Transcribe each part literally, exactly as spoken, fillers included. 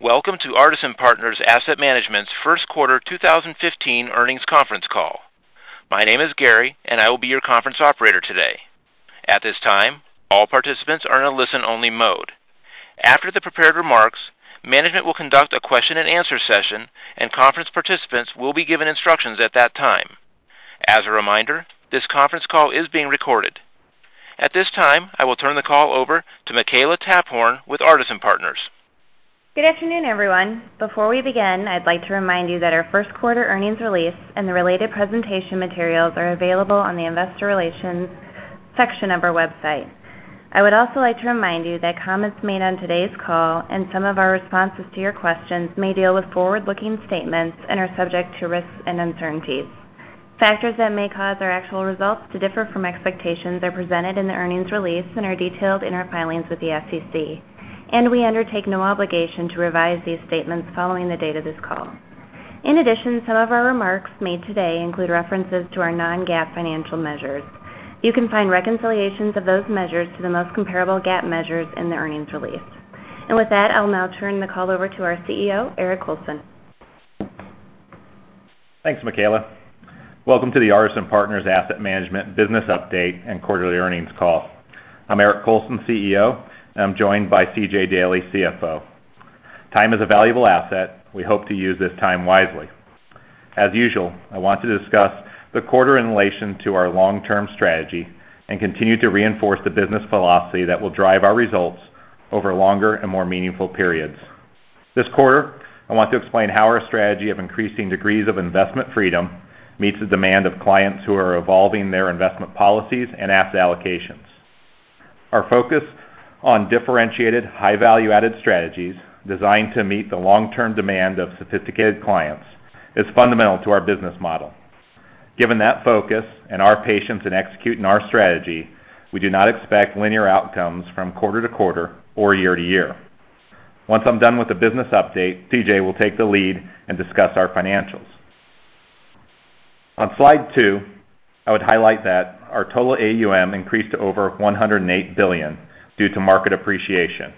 Welcome to Artisan Partners Asset Management's first quarter two thousand fifteen earnings conference call. My name is Gary, and I will be your conference operator today. At this time, all participants are in a listen-only mode. After the prepared remarks, management will conduct a question-and-answer session, and conference participants will be given instructions at that time. As a reminder, this conference call is being recorded. At this time, I will turn the call over to Makela Taphorn with Artisan Partners. Good afternoon, everyone. Before we begin, I'd like to remind you that our first quarter earnings release and the related presentation materials are available on the Investor Relations section of our website. I would also like to remind you that comments made on today's call and some of our responses to your questions may deal with forward-looking statements and are subject to risks and uncertainties. Factors that may cause our actual results to differ from expectations are presented in the earnings release and are detailed in our filings with the S E C. And we undertake no obligation to revise these statements following the date of this call. In addition, some of our remarks made today include references to our non-GAAP financial measures. You can find reconciliations of those measures to the most comparable GAAP measures in the earnings release. And with that, I'll now turn the call over to our C E O, Eric Colson. Thanks, Makela. Welcome to the Artisan Partners Asset Management Business Update and Quarterly Earnings Call. I'm Eric Colson, C E O, and I'm joined by C J Daly, C F O. Time is a valuable asset. We hope to use this time wisely. As usual, I want to discuss the quarter in relation to our long-term strategy and continue to reinforce the business philosophy that will drive our results over longer and more meaningful periods. This quarter, I want to explain how our strategy of increasing degrees of investment freedom meets the demand of clients who are evolving their investment policies and asset allocations. Our focus on differentiated, high-value-added strategies designed to meet the long-term demand of sophisticated clients is fundamental to our business model. Given that focus and our patience in executing our strategy, we do not expect linear outcomes from quarter to quarter or year to year. Once I'm done with the business update, C J will take the lead and discuss our financials. On slide two, I would highlight that our total A U M increased to over one hundred eight billion dollars due to market appreciation.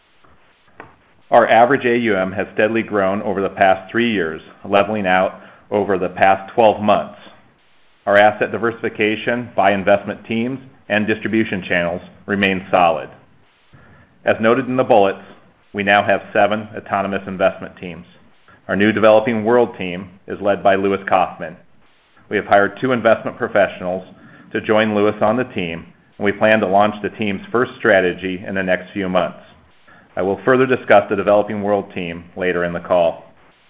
Our average A U M has steadily grown over the past three years, leveling out over the past twelve months. Our asset diversification by investment teams and distribution channels remains solid. As noted in the bullets, we now have seven autonomous investment teams. Our new Developing World team is led by Lewis Kaufman. We have hired two investment professionals to join Lewis on the team, and we plan to launch the team's first strategy in the next few months. I will further discuss the Developing World team later in the call.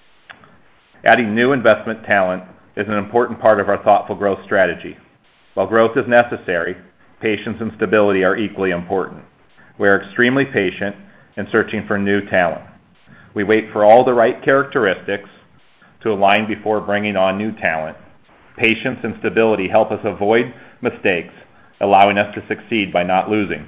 Adding new investment talent is an important part of our thoughtful growth strategy. While growth is necessary, patience and stability are equally important. We are extremely patient in searching for new talent. We wait for all the right characteristics to align before bringing on new talent. Patience and stability help us avoid mistakes, allowing us to succeed by not losing.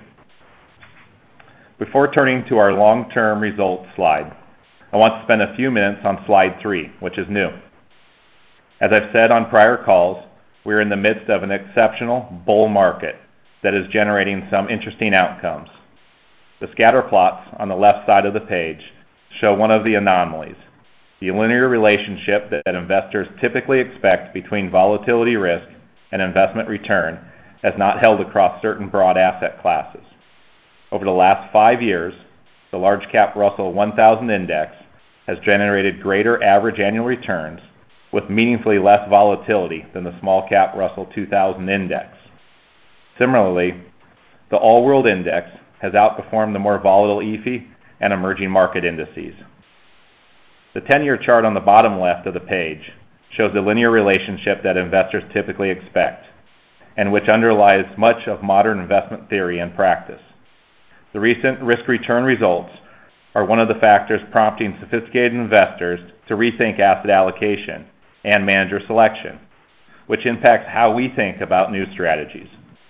Before turning to our long-term results slide, I want to spend a few minutes on slide three, which is new. As I've said on prior calls, we're in the midst of an exceptional bull market that is generating some interesting outcomes. The scatter plots on the left side of the page show one of the anomalies. The linear relationship that investors typically expect between volatility risk and investment return has not held across certain broad asset classes. Over the last five years, the large cap Russell one thousand index has generated greater average annual returns with meaningfully less volatility than the small cap Russell two thousand index. Similarly, the All World index has outperformed the more volatile E F I and emerging market indices. The ten-year chart on the bottom left of the page shows the linear relationship that investors typically expect, and which underlies much of modern investment theory and practice. The recent risk-return results are one of the factors prompting sophisticated investors to rethink asset allocation and manager selection, which impacts how we think about new strategies.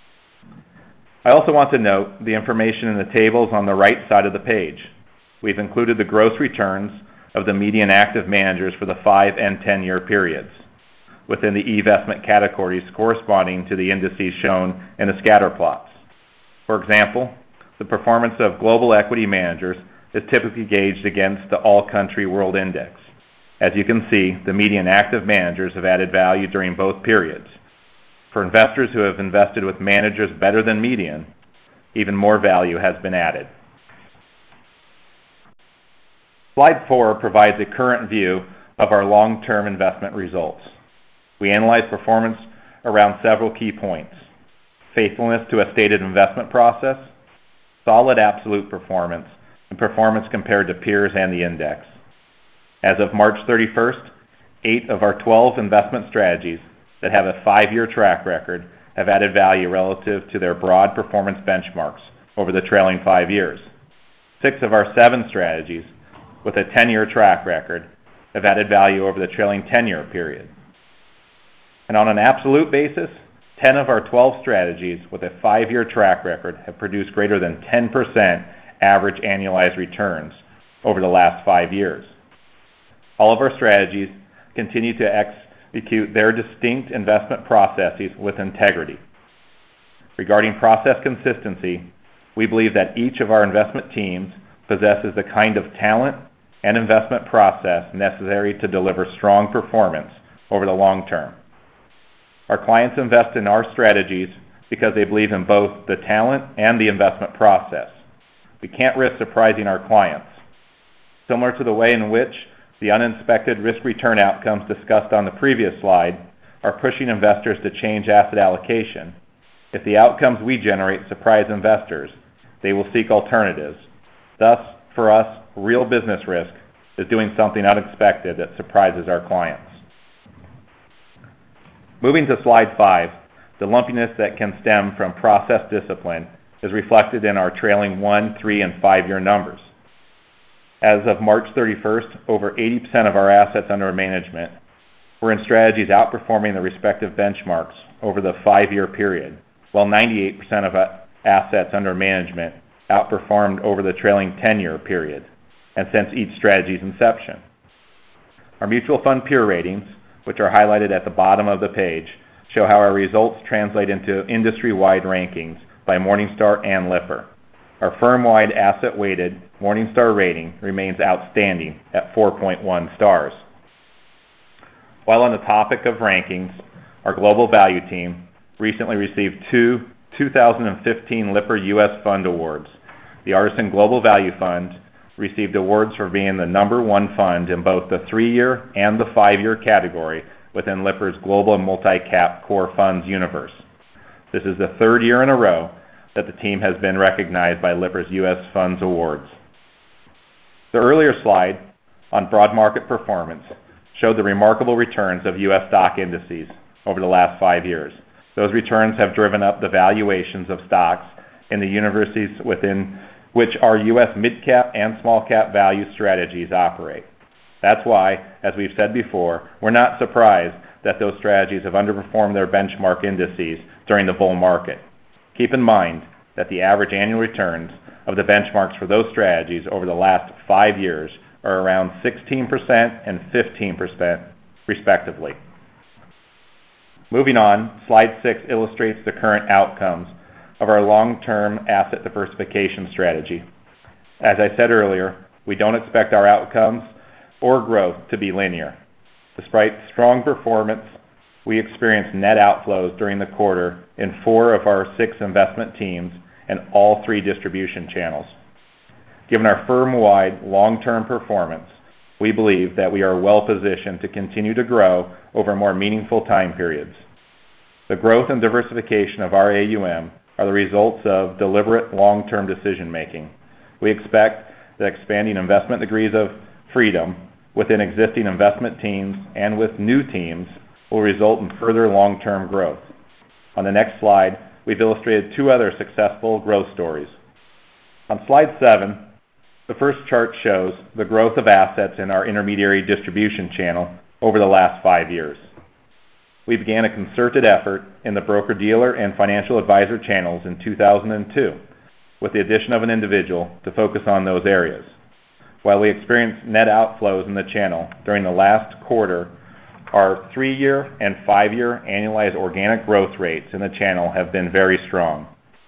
I also want to note the information in the tables on the right side of the page. We've included the gross returns of the median active managers for the five and ten-year periods within the investment categories corresponding to the indices shown in the scatter plots. For example, the performance of global equity managers is typically gauged against the All Country World Index. As you can see, the median active managers have added value during both periods. For investors who have invested with managers better than median, even more value has been added. Slide four provides a current view of our long-term investment results. We analyze performance around several key points: faithfulness to a stated investment process, solid absolute performance, and performance compared to peers and the index. As of March thirty-first, eight of our twelve investment strategies that have a five-year track record have added value relative to their broad performance benchmarks over the trailing five years. Six of our seven strategies with a ten-year track record have added value over the trailing ten-year period. And on an absolute basis, ten of our twelve strategies with a five-year track record have produced greater than ten percent average annualized returns over the last five years. All of our strategies continue to execute their distinct investment processes with integrity. Regarding process consistency, we believe that each of our investment teams possesses the kind of talent and investment process necessary to deliver strong performance over the long term. Our clients invest in our strategies because they believe in both the talent and the investment process. We can't risk surprising our clients. Similar to the way in which the unexpected risk-return outcomes discussed on the previous slide are pushing investors to change asset allocation, if the outcomes we generate surprise investors, they will seek alternatives. Thus, for us, real business risk is doing something unexpected that surprises our clients. Moving to slide five, the lumpiness that can stem from process discipline is reflected in our trailing one, three, and five-year numbers. As of March thirty-first, over eighty percent of our assets under management were in strategies outperforming the respective benchmarks over the five-year period, while ninety-eight percent of assets under management outperformed over the trailing ten-year period, and since each strategy's inception. Our mutual fund peer ratings, which are highlighted at the bottom of the page, show how our results translate into industry-wide rankings by Morningstar and Lipper. Our firm-wide asset-weighted Morningstar rating remains outstanding at four point one stars. While on the topic of rankings, our Global Value team recently received two two thousand fifteen Lipper U S Fund Awards. The Artisan Global Value Fund received awards for being the number one fund in both the three-year and the five-year category within Lipper's Global Multi-Cap Core Funds universe. This is the third year in a row that the team has been recognized by Lipper's U S Funds Awards. The earlier slide on broad market performance showed the remarkable returns of U S stock indices over the last five years. Those returns have driven up the valuations of stocks in the universes within which our U S mid-cap and small-cap value strategies operate. That's why, as we've said before, we're not surprised that those strategies have underperformed their benchmark indices during the bull market. Keep in mind that the average annual returns of the benchmarks for those strategies over the last five years are around sixteen percent and fifteen percent, respectively. Moving on, slide six illustrates the current outcomes of our long-term asset diversification strategy. As I said earlier, we don't expect our outcomes or growth to be linear. Despite strong performance, we experienced net outflows during the quarter in four of our six investment teams and all three distribution channels. Given our firm-wide long-term performance, we believe that we are well-positioned to continue to grow over more meaningful time periods. The growth and diversification of our A U M are the results of deliberate long-term decision-making. We expect that expanding investment degrees of freedom within existing investment teams and with new teams will result in further long-term growth. On the next slide, we've illustrated two other successful growth stories. On slide seven, the first chart shows the growth of assets in our intermediary distribution channel over the last five years. We began a concerted effort in the broker-dealer and financial advisor channels in two thousand two, with the addition of an individual to focus on those areas. While we experienced net outflows in the channel during the last quarter, our three-year and five-year annualized organic growth rates in the channel have been very strong.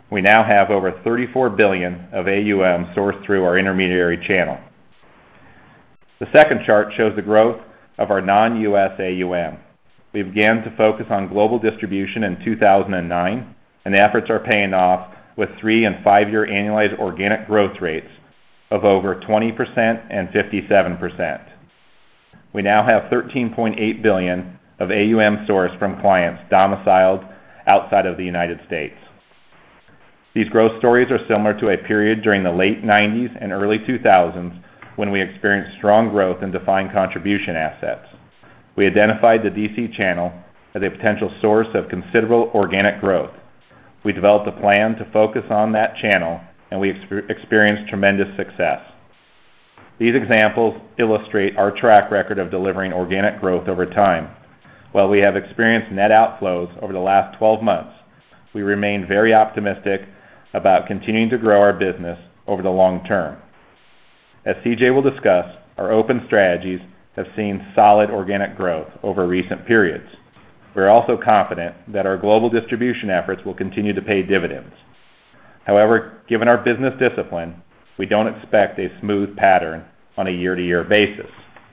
We now have over thirty-four billion dollars of A U M sourced through our intermediary channel. The second chart shows the growth of our non-U S A U M. We began to focus on global distribution in two thousand nine, and the efforts are paying off with three and five-year annualized organic growth rates of over twenty percent and fifty-seven percent. We now have thirteen point eight billion dollars of A U M sourced from clients domiciled outside of the United States. These growth stories are similar to a period during the late nineties and early two thousands when we experienced strong growth in defined contribution assets. We identified the D C channel as a potential source of considerable organic growth. We developed a plan to focus on that channel, and we exper- experienced tremendous success. These examples illustrate our track record of delivering organic growth over time. While we have experienced net outflows over the last twelve months, we remain very optimistic about continuing to grow our business over the long term. As C J will discuss, our open strategies have seen solid organic growth over recent periods. We are also confident that our global distribution efforts will continue to pay dividends. However, given our business discipline, we don't expect a smooth pattern on a year-to-year basis.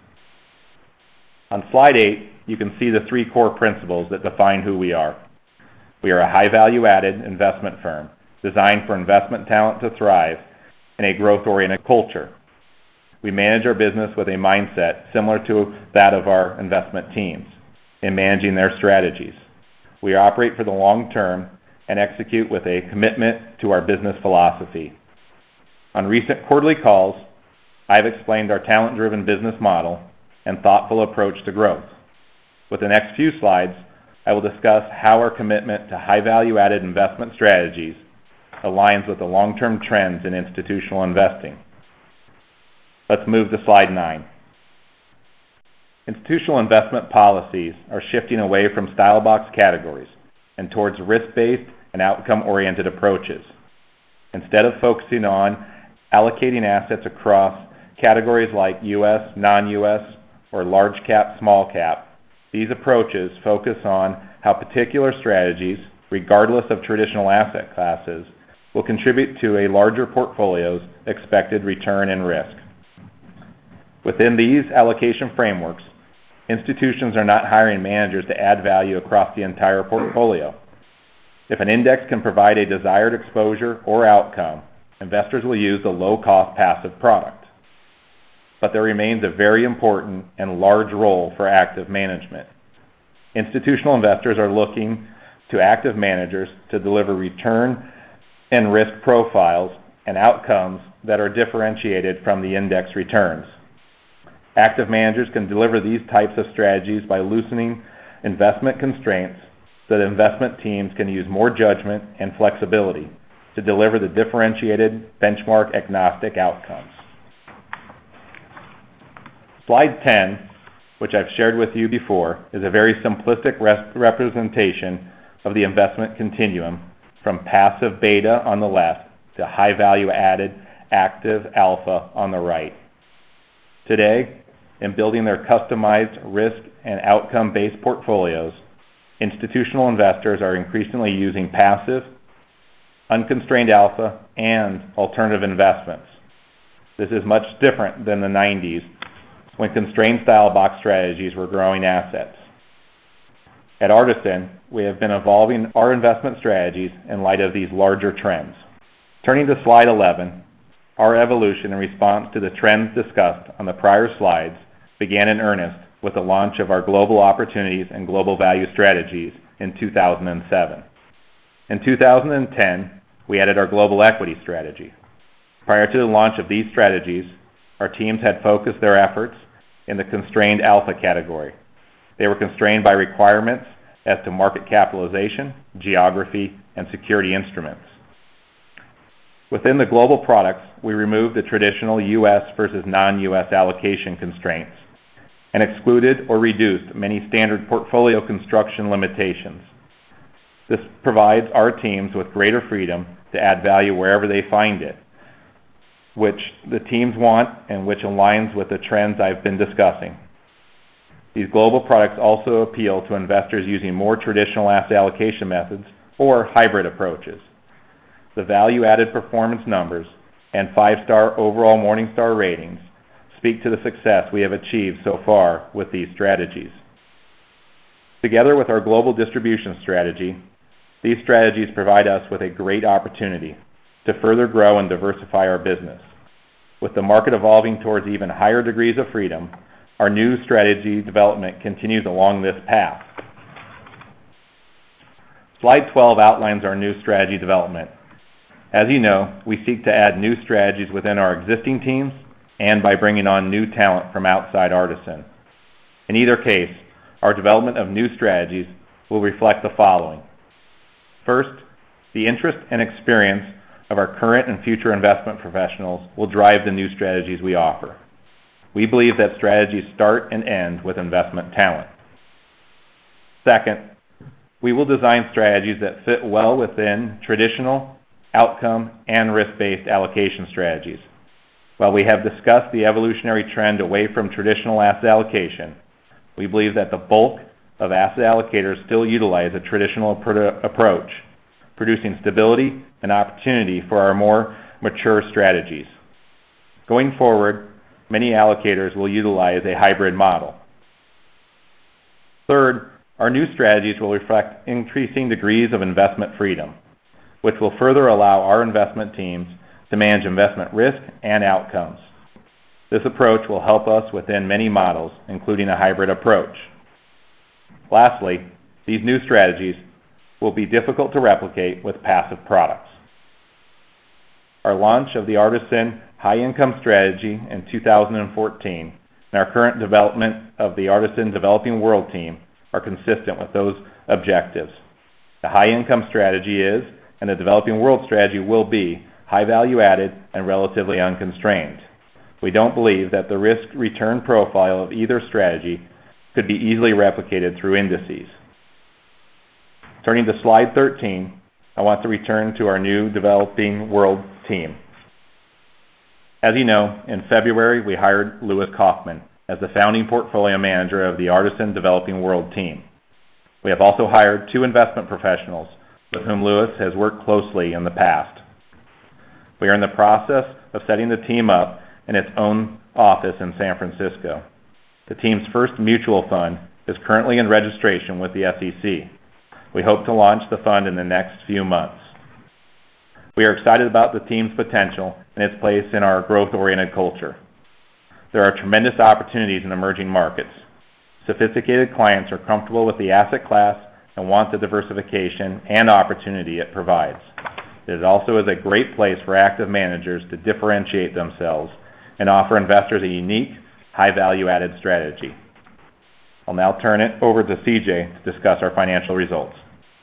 On slide eight, you can see the three core principles that define who we are. We are a high value-added investment firm designed for investment talent to thrive in a growth-oriented culture. We manage our business with a mindset similar to that of our investment teams in managing their strategies. We operate for the long term and execute with a commitment to our business philosophy. On recent quarterly calls, I've explained our talent-driven business model and thoughtful approach to growth. With the next few slides, I will discuss how our commitment to high value-added investment strategies aligns with the long-term trends in institutional investing. Let's move to slide nine. Institutional investment policies are shifting away from style box categories and towards risk-based and outcome-oriented approaches. Instead of focusing on allocating assets across categories like U S, non-U S, or large cap, small cap, these approaches focus on how particular strategies, regardless of traditional asset classes, will contribute to a larger portfolio's expected return and risk. Within these allocation frameworks, institutions are not hiring managers to add value across the entire portfolio. If an index can provide a desired exposure or outcome, investors will use the low-cost passive product. But there remains a very important and large role for active management. Institutional investors are looking to active managers to deliver return and risk profiles and outcomes that are differentiated from the index returns. Active managers can deliver these types of strategies by loosening investment constraints so that investment teams can use more judgment and flexibility to deliver the differentiated benchmark agnostic outcomes. Slide ten, which I've shared with you before, is a very simplistic representation of the investment continuum from passive beta on the left to high value added active alpha on the right. Today, in building their customized risk and outcome-based portfolios, institutional investors are increasingly using passive, unconstrained alpha, and alternative investments. This is much different than the nineties when constrained style box strategies were growing assets. At Artisan, we have been evolving our investment strategies in light of these larger trends. Turning to slide eleven, our evolution in response to the trends discussed on the prior slides began in earnest with the launch of our Global Opportunities and Global Value strategies in two thousand seven. In two thousand ten, we added our Global Equity strategy. Prior to the launch of these strategies, our teams had focused their efforts in the constrained alpha category. They were constrained by requirements as to market capitalization, geography, and security instruments. Within the global products, we removed the traditional U S versus non-U S allocation constraints and excluded or reduced many standard portfolio construction limitations. This provides our teams with greater freedom to add value wherever they find it, which the teams want and which aligns with the trends I've been discussing. These global products also appeal to investors using more traditional asset allocation methods or hybrid approaches. the value-added performance numbers, and five-star overall Morningstar ratings speak to the success we have achieved so far with these strategies. Together with our global distribution strategy, these strategies provide us with a great opportunity to further grow and diversify our business. With the market evolving towards even higher degrees of freedom, our new strategy development continues along this path. Slide twelve outlines our new strategy development. As you know, we seek to add new strategies within our existing teams and by bringing on new talent from outside Artisan. In either case, our development of new strategies will reflect the following. First, the interest and experience of our current and future investment professionals will drive the new strategies we offer. We believe that strategies start and end with investment talent. Second, we will design strategies that fit well within traditional, outcome, and risk-based allocation strategies. While we have discussed the evolutionary trend away from traditional asset allocation, we believe that the bulk of asset allocators still utilize a traditional approach, producing stability and opportunity for our more mature strategies. Going forward, many allocators will utilize a hybrid model. Third, our new strategies will reflect increasing degrees of investment freedom, which will further allow our investment teams to manage investment risk and outcomes. This approach will help us within many models, including a hybrid approach. Lastly, these new strategies will be difficult to replicate with passive products. Our launch of the Artisan High Income Strategy in two thousand fourteen and our current development of the Artisan Developing World team are consistent with those objectives. The High Income Strategy is, and the Developing World Strategy will be, high value added and relatively unconstrained. We don't believe that the risk-return profile of either strategy could be easily replicated through indices. Turning to slide thirteen, I want to return to our new Developing World team. As you know, in February we hired Lewis Kaufman as the founding portfolio manager of the Artisan Developing World team. We have also hired two investment professionals with whom Lewis has worked closely in the past. We are in the process of setting the team up in its own office in San Francisco. The team's first mutual fund is currently in registration with the S E C. We hope to launch the fund in the next few months. We are excited about the team's potential and its place in our growth-oriented culture. There are tremendous opportunities in emerging markets. Sophisticated clients are comfortable with the asset class and want the diversification and opportunity it provides. It also is a great place for active managers to differentiate themselves and offer investors a unique, high value-added strategy. I'll now turn it over to C J to discuss our financial results.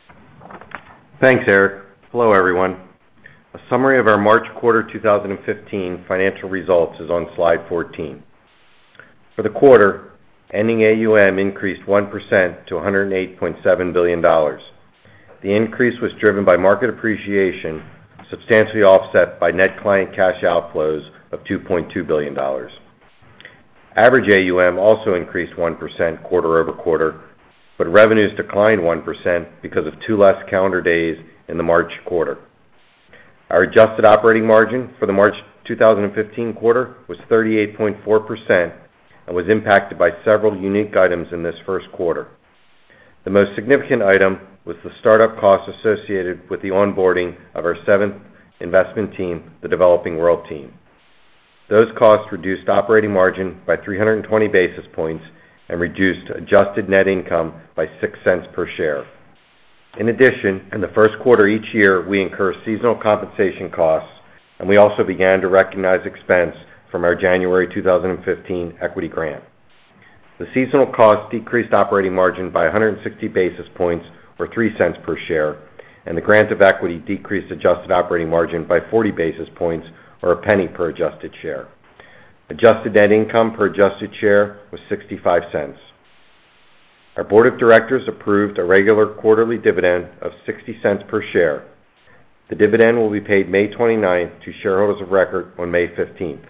Thanks, Eric. Hello, everyone. A summary of our March quarter two thousand fifteen financial results is on slide fourteen. For the quarter, ending A U M increased one percent to one hundred eight point seven billion dollars. The increase was driven by market appreciation, substantially offset by net client cash outflows of two point two billion dollars. Average A U M also increased one percent quarter-over-quarter, but revenues declined one percent because of two less calendar days in the March quarter. Our adjusted operating margin for the March two thousand fifteen quarter was thirty-eight point four percent and was impacted by several unique items in this first quarter. The most significant item was the startup costs associated with the onboarding of our seventh investment team, the Developing World team. Those costs reduced operating margin by three hundred twenty basis points and reduced adjusted net income by six cents per share. In addition, in the first quarter each year, we incur seasonal compensation costs, and we also began to recognize expense from our January two thousand fifteen equity grant. The seasonal costs decreased operating margin by one hundred sixty basis points, or three cents per share, and the grant of equity decreased adjusted operating margin by forty basis points, or a penny per adjusted share. Adjusted net income per adjusted share was sixty-five cents. Our board of directors approved a regular quarterly dividend of sixty cents per share. The dividend will be paid May twenty-ninth to shareholders of record on May fifteenth.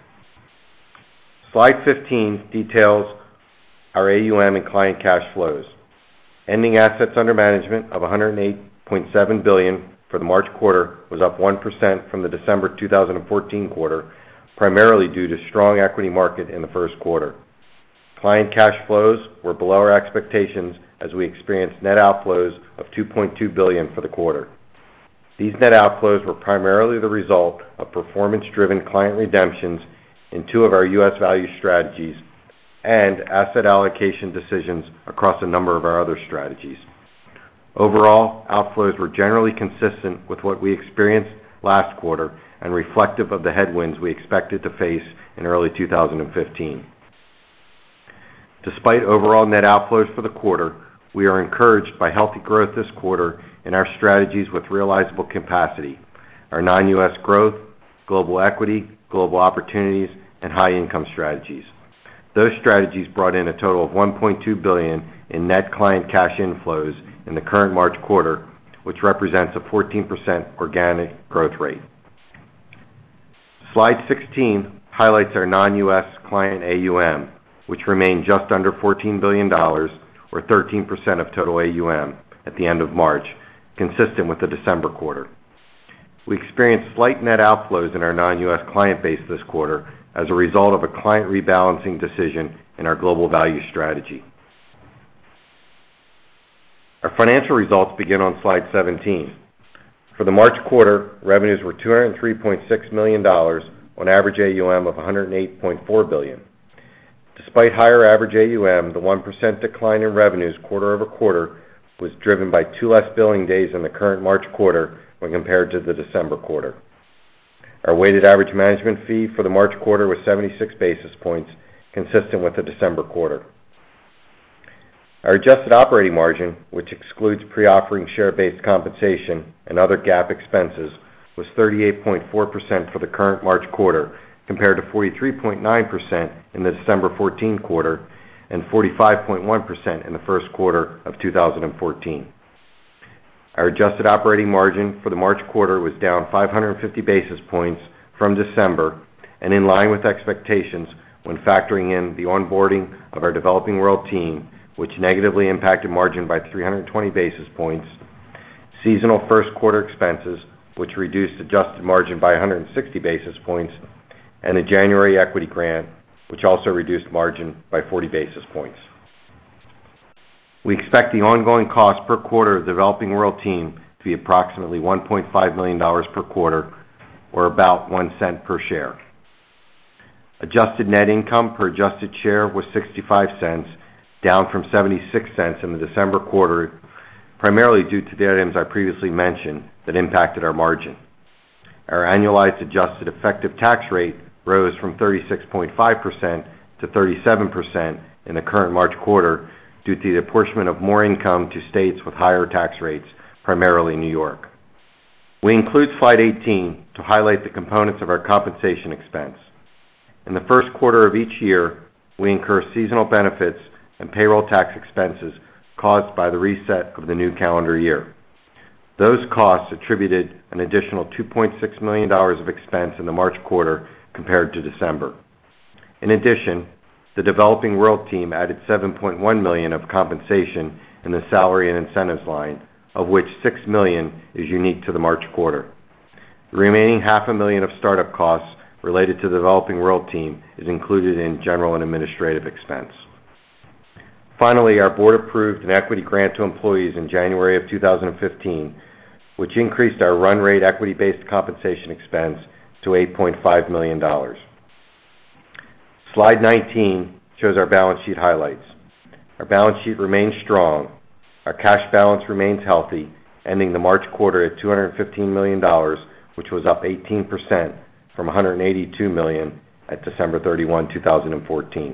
Slide fifteen details our A U M and client cash flows. Ending assets under management of one hundred eight point seven billion dollars for the March quarter was up one percent from the December two thousand fourteen quarter, primarily due to strong equity market in the first quarter. Client cash flows were below our expectations as we experienced net outflows of two point two billion dollars for the quarter. These net outflows were primarily the result of performance-driven client redemptions in two of our U S value strategies and asset allocation decisions across a number of our other strategies. Overall, outflows were generally consistent with what we experienced last quarter and reflective of the headwinds we expected to face in early two thousand fifteen. Despite overall net outflows for the quarter, we are encouraged by healthy growth this quarter in our strategies with realizable capacity, our non-U S growth, global equity, global opportunities, and high income strategies. Those strategies brought in a total of one point two billion dollars in net client cash inflows in the current March quarter, which represents a fourteen percent organic growth rate. Slide sixteen highlights our non-U S client A U M, which remained just under fourteen billion dollars, or thirteen percent of total A U M at the end of March, consistent with the December quarter. We experienced slight net outflows in our non-U S client base this quarter as a result of a client rebalancing decision in our global value strategy. Our financial results begin on slide seventeen. For the March quarter, revenues were two hundred three point six million dollars on average A U M of one hundred eight point four billion dollars. Despite higher average A U M, the one percent decline in revenues quarter-over-quarter was driven by two less billing days in the current March quarter when compared to the December quarter. Our weighted average management fee for the March quarter was seventy-six basis points, consistent with the December quarter. Our adjusted operating margin, which excludes pre-offering share-based compensation and other GAAP expenses, was thirty-eight point four percent for the current March quarter, compared to forty-three point nine percent in the December fourteen quarter and forty-five point one percent in the first quarter of two thousand fourteen. Our adjusted operating margin for the March quarter was down five hundred fifty basis points from December and in line with expectations when factoring in the onboarding of our Developing World team, which negatively impacted margin by three hundred twenty basis points, seasonal first quarter expenses, which reduced adjusted margin by one hundred sixty basis points, and the January equity grant, which also reduced margin by forty basis points. We expect the ongoing cost per quarter of the Developing World team to be approximately one point five million dollars per quarter, or about one cent per share. Adjusted net income per adjusted share was sixty-five cents, down from seventy-six cents in the December quarter, primarily due to the items I previously mentioned that impacted our margin. Our annualized adjusted effective tax rate rose from thirty-six point five percent to thirty-seven percent in the current March quarter due to the apportionment of more income to states with higher tax rates, primarily New York. We include slide eighteen to highlight the components of our compensation expense. In the first quarter of each year, we incur seasonal benefits and payroll tax expenses caused by the reset of the new calendar year. Those costs attributed an additional two point six million dollars of expense in the March quarter compared to December. In addition, the Developing World team added seven point one million dollars of compensation in the salary and incentives line, of which six million dollars is unique to the March quarter. The remaining half a million of startup costs related to the Developing World team is included in general and administrative expense. Finally, our board approved an equity grant to employees in January of two thousand fifteen, which increased our run rate equity-based compensation expense to eight point five million dollars. Slide nineteen shows our balance sheet highlights. Our balance sheet remains strong. Our cash balance remains healthy, ending the March quarter at two hundred fifteen million dollars, which was up eighteen percent from one hundred eighty-two million dollars at December thirty-first, two thousand fourteen.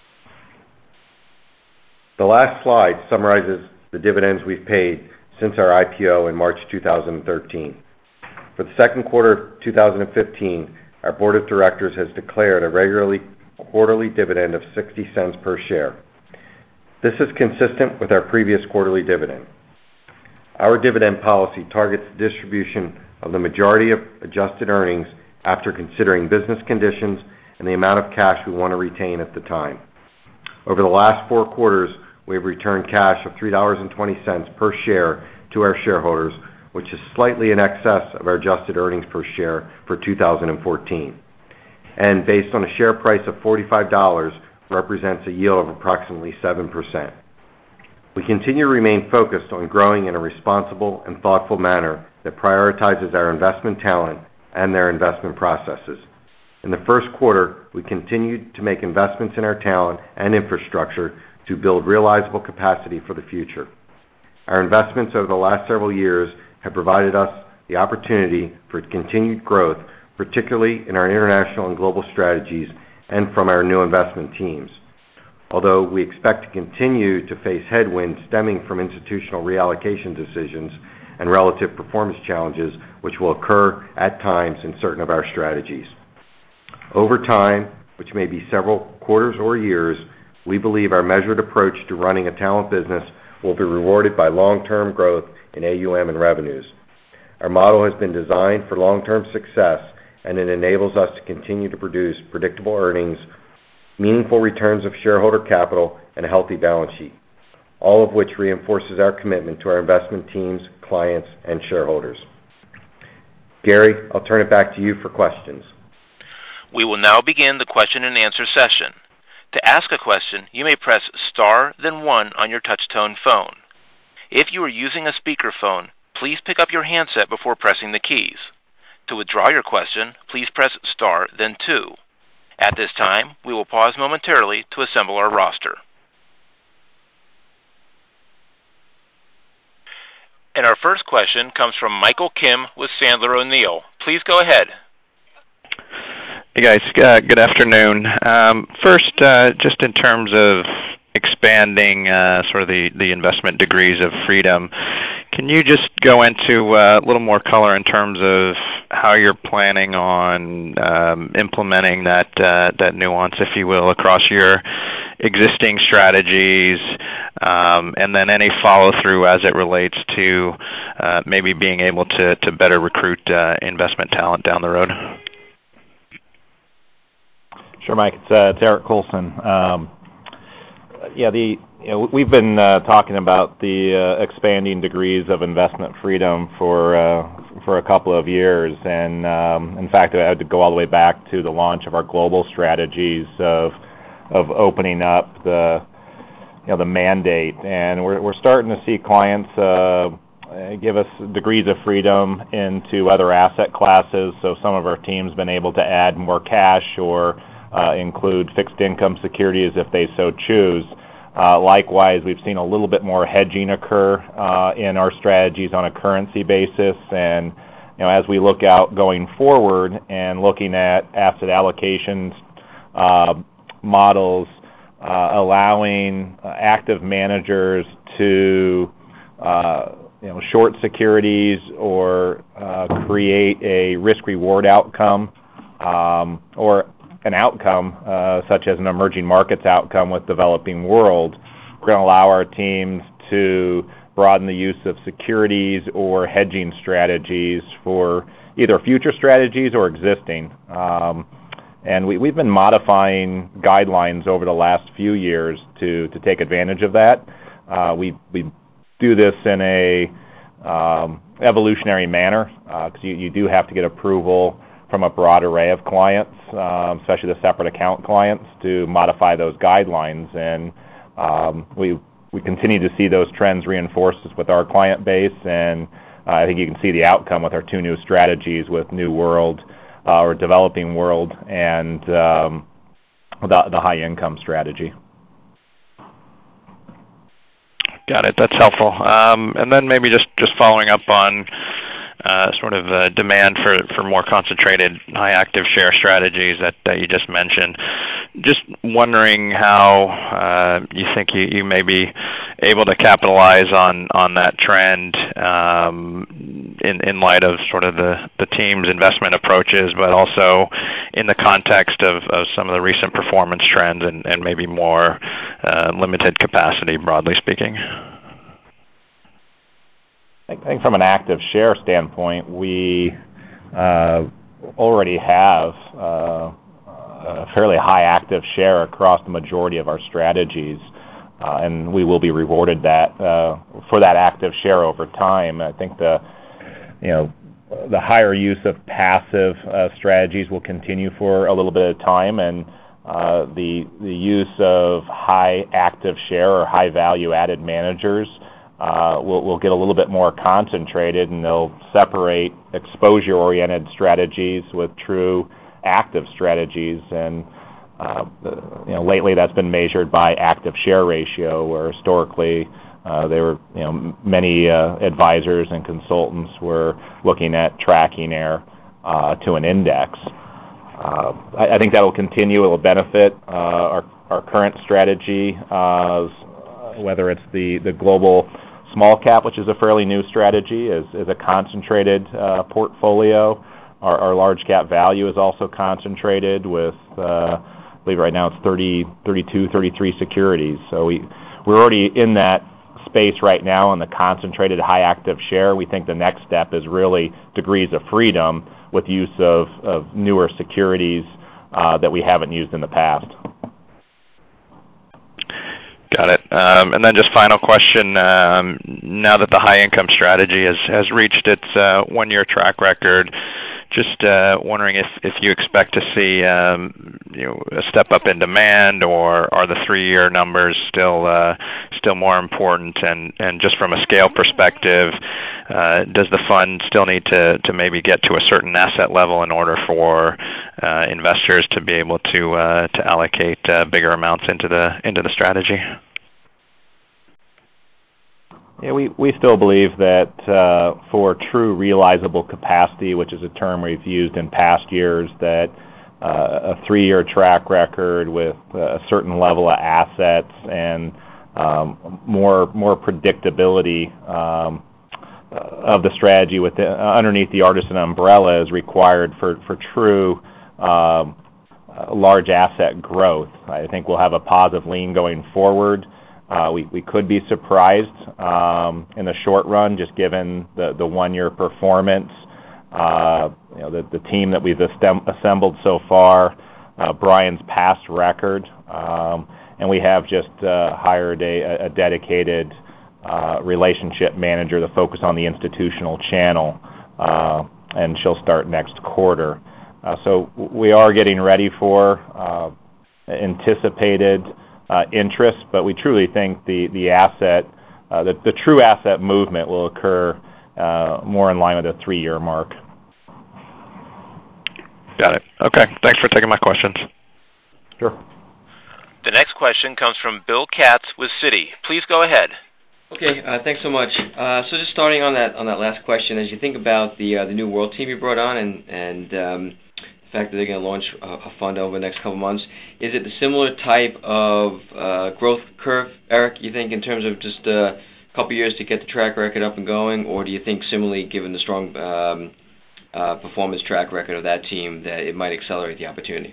The last slide summarizes the dividends we've paid since our I P O in March two thousand thirteen. For the second quarter of two thousand fifteen, our board of directors has declared a regularly quarterly dividend of sixty cents per share. This is consistent with our previous quarterly dividend. Our dividend policy targets the distribution of the majority of adjusted earnings after considering business conditions and the amount of cash we want to retain at the time. Over the last four quarters, we have returned cash of three dollars and twenty cents per share to our shareholders, which is slightly in excess of our adjusted earnings per share for two thousand fourteen. And based on a share price of forty-five dollars, represents a yield of approximately seven percent. We continue to remain focused on growing in a responsible and thoughtful manner that prioritizes our investment talent and their investment processes. In the first quarter, we continued to make investments in our talent and infrastructure to build realizable capacity for the future. Our investments over the last several years have provided us the opportunity for continued growth, particularly in our international and global strategies and from our new investment teams. Although we expect to continue to face headwinds stemming from institutional reallocation decisions and relative performance challenges, which will occur at times in certain of our strategies. Over time, which may be several quarters or years, we believe our measured approach to running a talent business will be rewarded by long-term growth in A U M and revenues. Our model has been designed for long-term success, and it enables us to continue to produce predictable earnings, meaningful returns of shareholder capital, and a healthy balance sheet, all of which reinforces our commitment to our investment teams, clients, and shareholders. Gary, I'll turn it back to you for questions. We will now begin the question and answer session. To ask a question, you may press star, then one on your touch-tone phone. If you are using a speakerphone, please pick up your handset before pressing the keys. To withdraw your question, please press star, then two. At this time, we will pause momentarily to assemble our roster. And our first question comes from Michael Kim with Sandler O'Neill. Please go ahead. Hey guys, uh, good afternoon. Um, first, uh, just in terms of expanding uh, sort of the, the investment degrees of freedom, can you just go into uh, a little more color in terms of how you're planning on um, implementing that uh, that nuance, if you will, across your existing strategies, um, and then any follow-through as it relates to uh, maybe being able to, to better recruit uh, investment talent down the road? Sure, Mike. It's, uh, it's Eric Colson. Um, yeah, the you know, we've been uh, talking about the uh, expanding degrees of investment freedom for uh, for a couple of years, and um, in fact, I had to go all the way back to the launch of our global strategies of of opening up the you know the mandate, and we're we're starting to see clients uh, give us degrees of freedom into other asset classes. So some of our teams have been able to add more cash or Uh, include fixed income securities if they so choose. Uh, likewise, we've seen a little bit more hedging occur uh, in our strategies on a currency basis, and you know, as we look out going forward and looking at asset allocations uh, models, uh, allowing uh, active managers to uh, you know, short securities or uh, create a risk-reward outcome um, or an outcome uh, such as an emerging markets outcome with developing world. We're going to allow our teams to broaden the use of securities or hedging strategies for either future strategies or existing. Um, and we, we've been modifying guidelines over the last few years to, to take advantage of that. Uh, we, we do this in a um, evolutionary manner because uh, you, you do have to get approval from a broad array of clients, um, especially the separate account clients, to modify those guidelines. And um, we we continue to see those trends reinforced with our client base, and uh, I think you can see the outcome with our two new strategies with New World uh, or Developing World and um, the, the high income strategy. Got it. That's helpful. Um, and then maybe just, just following up on Uh, sort of uh, demand for, for more concentrated high active share strategies that, that you just mentioned. Just wondering how uh, you think you, you may be able to capitalize on, on that trend um, in, in light of sort of the, the team's investment approaches, but also in the context of, of some of the recent performance trends and, and maybe more uh, limited capacity, broadly speaking. I think from an active share standpoint, we uh, already have uh, a fairly high active share across the majority of our strategies, uh, and we will be rewarded that uh, for that active share over time. I think the you know, the higher use of passive uh, strategies will continue for a little bit of time, and uh, the the use of high active share or high value added managers uh, will will get a little bit more concentrated, and they'll separate exposure oriented strategies with true active strategies. And uh, you know, lately that's been measured by active share ratio, where historically Uh, they were, you know, many uh, advisors and consultants were looking at tracking error uh, to an index. Uh, I, I think that will continue. It will benefit uh, our, our current strategy, uh, whether it's the, the global small cap, which is a fairly new strategy, is, is a concentrated uh, portfolio. Our, our large cap value is also concentrated with, uh, I believe right now it's thirty, thirty-two, thirty-three securities. So we, we're already in that space right now in the concentrated high active share. We think the next step is really degrees of freedom with use of, of newer securities uh, that we haven't used in the past. Got it. Um, and then just final question, um, now that the high income strategy has, has reached its uh, one-year track record, just uh, wondering if, if you expect to see um, you know, a step up in demand, or are the three-year numbers still uh, still more important? And, and just from a scale perspective, uh, does the fund still need to, to maybe get to a certain asset level in order for uh, investors to be able to uh, to allocate uh, bigger amounts into the into the strategy? Yeah, we, we still believe that uh, for true realizable capacity, which is a term we've used in past years, that uh, a three-year track record with a certain level of assets and um, more more predictability um, of the strategy with the, uh, underneath the Artisan umbrella is required for for true um, large asset growth. I think we'll have a positive lean going forward. Uh, we, we could be surprised um, in the short run, just given the, the one-year performance. Uh, you know, the, the team that we've assembled so far, uh, Brian's past record, um, and we have just uh, hired a, a dedicated uh, relationship manager to focus on the institutional channel, uh, and she'll start next quarter. Uh, so we are getting ready for uh, anticipated Uh, interest, but we truly think the the asset, uh, the, the true asset movement will occur uh, more in line with a three-year mark. Got it. Okay. Thanks for taking my questions. Sure. The next question comes from Bill Katz with Citi. Please go ahead. Okay. Uh, thanks so much. Uh, so just starting on that on that last question, as you think about the uh, the new world team you brought on, and and um, the fact that they're going to launch a, a fund over the next couple months, is it a similar type of uh, growth curve, Eric, you think, in terms of just a couple years to get the track record up and going, or do you think similarly, given the strong um, uh, performance track record of that team, that it might accelerate the opportunity?